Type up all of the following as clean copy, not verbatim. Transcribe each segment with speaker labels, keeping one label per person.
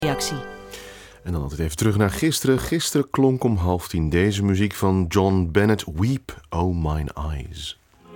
Speaker 1: reactie.
Speaker 2: En dan altijd even terug naar gisteren. Gisteren klonk om 9:30 deze muziek van John Bennett. Weep, oh mine eyes.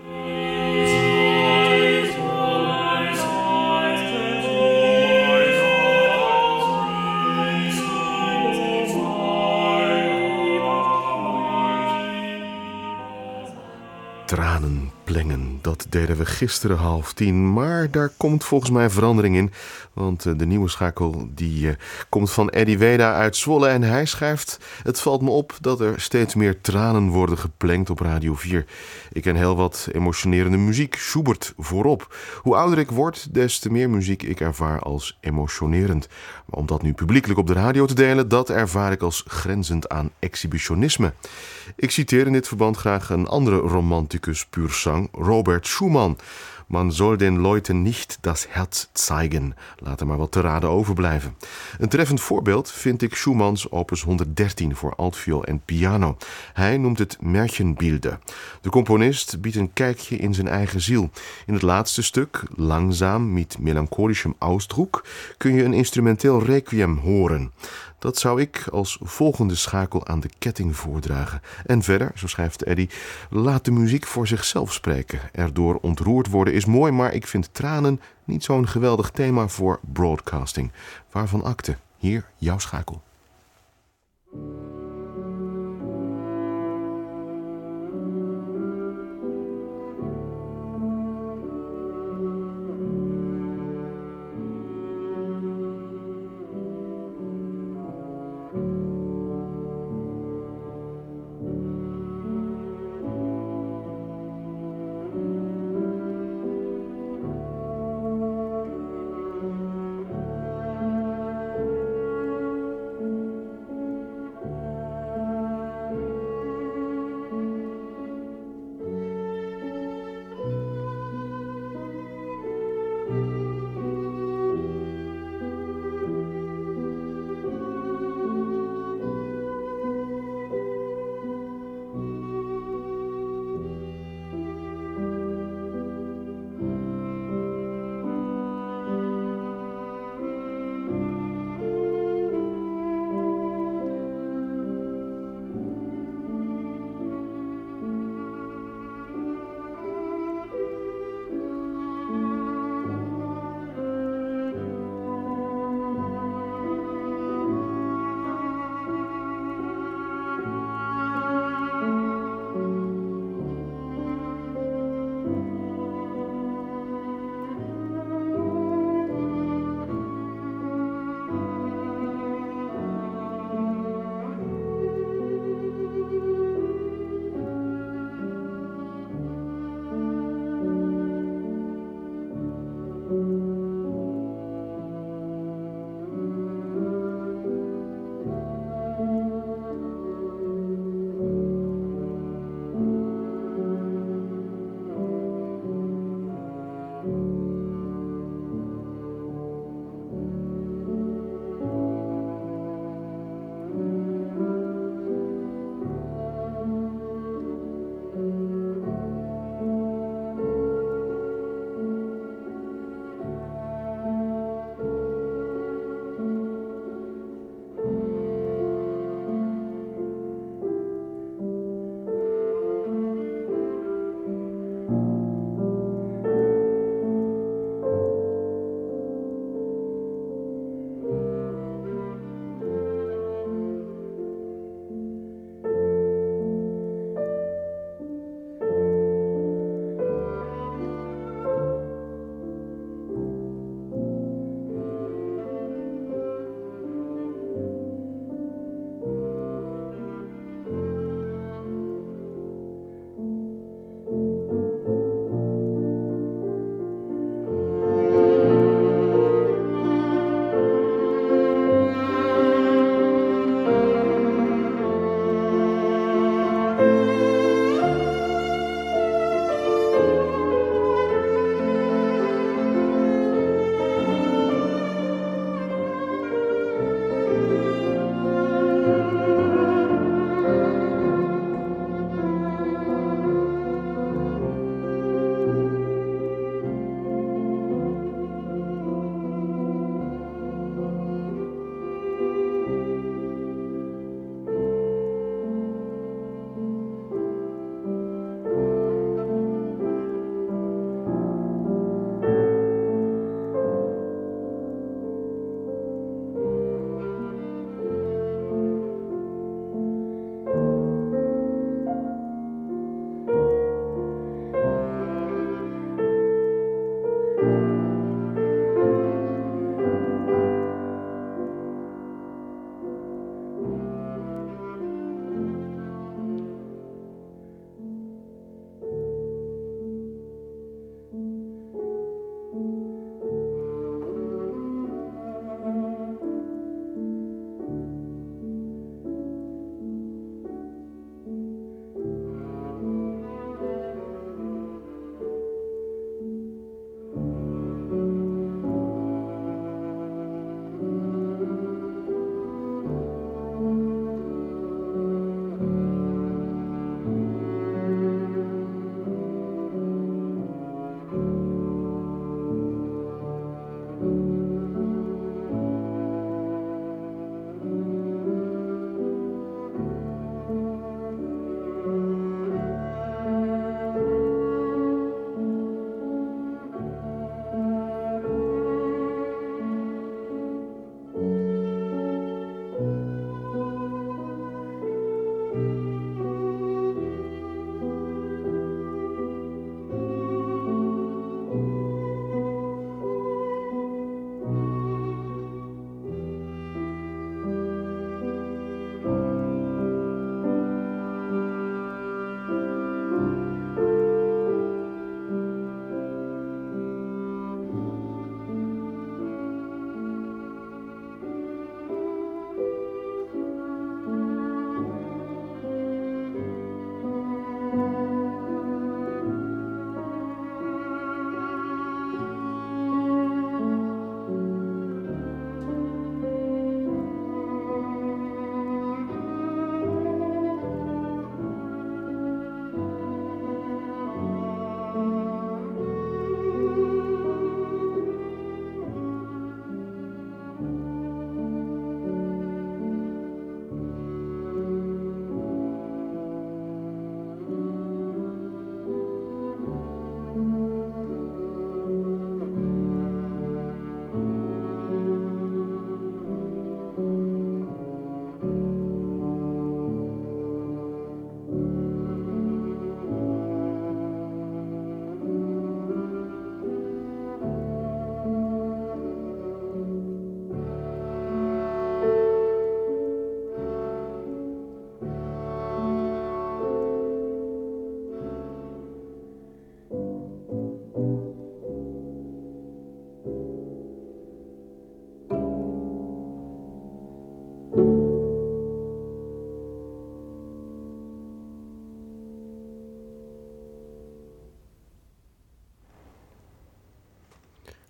Speaker 2: Tranen plengen, dat deden we gisteren 9:30. Maar daar komt volgens mij verandering in. Want de nieuwe schakel die komt van Eddie Weda uit Zwolle. En hij schrijft: het valt me op dat er steeds meer tranen worden geplengd op Radio 4. Ik ken heel wat emotionerende muziek, Schubert voorop. Hoe ouder ik word, des te meer muziek ik ervaar als emotionerend. Maar om dat nu publiekelijk op de radio te delen, dat ervaar ik als grenzend aan exhibitionisme. Ik citeer in dit verband graag een andere romanticus puur zang, Robert Schumann. Man soll den Leuten nicht das Herz zeigen. Laat er maar wat te raden overblijven. Een treffend voorbeeld vind ik Schumanns opus 113 voor altviool en piano. Hij noemt het Märchenbilder. De componist biedt een kijkje in zijn eigen ziel. In het laatste stuk, Langzaam mit melancholischem Ausdruck, kun je een instrumenteel requiem horen. Dat zou ik als volgende schakel aan de ketting voordragen. En verder, zo schrijft Eddie, laat de muziek voor zichzelf spreken. Erdoor ontroerd worden is mooi, maar ik vind tranen niet zo'n geweldig thema voor broadcasting. Waarvan akte? Hier jouw schakel.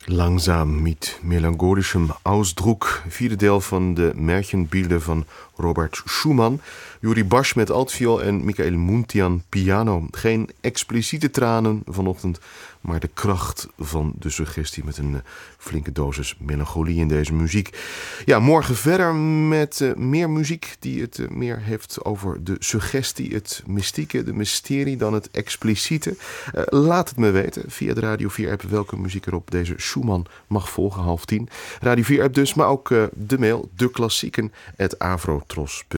Speaker 2: Langzaam mit melancholischem Ausdruck. Vierde deel van de Märchenbilder van Robert Schumann. Yuri Basch met altviool en Michael Muntian piano. Geen expliciete tranen vanochtend, maar de kracht van de suggestie met een flinke dosis melancholie in deze muziek. Ja, morgen verder met meer muziek die het meer heeft over de suggestie, het mystieke, de mysterie dan het expliciete. Laat het me weten via de Radio 4-app welke muziek er op deze Schumann mag volgen, 9:30. Radio 4-app dus, maar ook de mail, deklassieken@avrotros.nl.